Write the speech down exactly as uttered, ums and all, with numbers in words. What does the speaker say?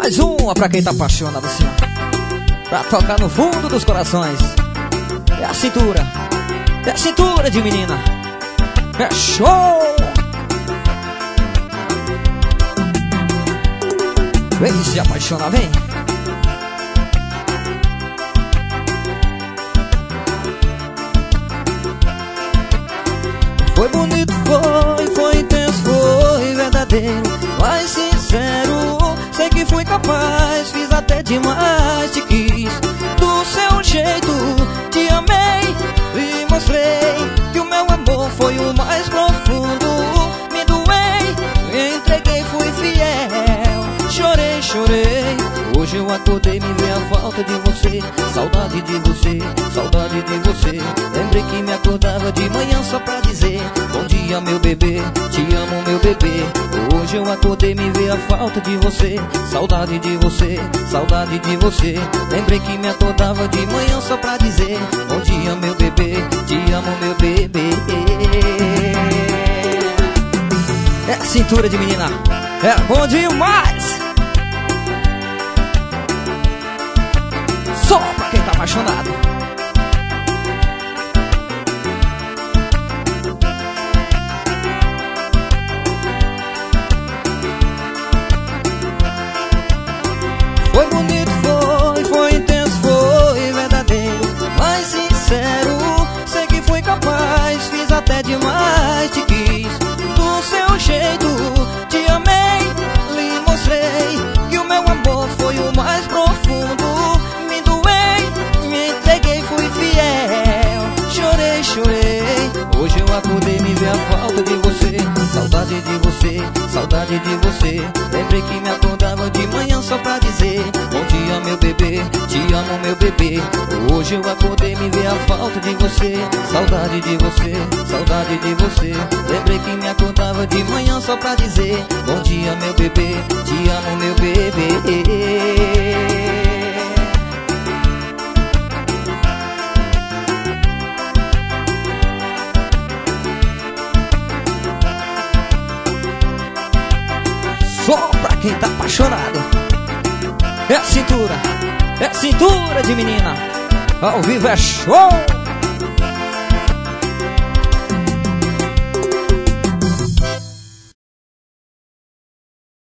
Mais uma pra quem tá apaixonado assim, ó. Pra tocar no fundo dos corações. É a cintura, é a cintura de menina. É show! Vem se apaixonar, vem. Foi bonito, foi, foi intenso, foi verdadeiro, mas sincero. Sei que fui capaz, fiz até demais, te quis do seu jeito, te amei e mostrei que o meu amor foi o mais profundo. Me doei, me entreguei, fui fiel, chorei, chorei. Hoje eu acordei, me veio a falta de você, saudade de você, saudade de você. Lembrei que me acordava de manhã só pra dizer bom dia, meu bebê, te amo, meu bebê. Hoje eu acordei, me veio a falta de você, saudade de você, saudade de você. Lembrei que me acordava de manhã só pra dizer bom dia, meu bebê, te amo, meu bebê. É a cintura de menina, é bom demais. Só pra quem tá apaixonado. Foi bonito, foi, foi intenso, foi verdadeiro, mas sincero. Sei que fui capaz, fiz até demais, te quis do seu jeito, te amei, lhe mostrei que o meu amor foi o mais profundo. Me doei, me entreguei, fui fiel, chorei, chorei. Hoje eu acordei, me veio a falta de você, saudade de você, saudade de você. Lembrei que me acordava de manhã só pra dizer bom dia, meu bebê, te amo, meu bebê. Hoje eu acordei, me veio a falta de você, saudade de você, saudade de você. Lembrei que me acordava de manhã só pra dizer bom dia, meu bebê, te amo, meu bebê. Só pra quem tá apaixonado. É a cintura, é a cintura de menina. Ao vivo é show.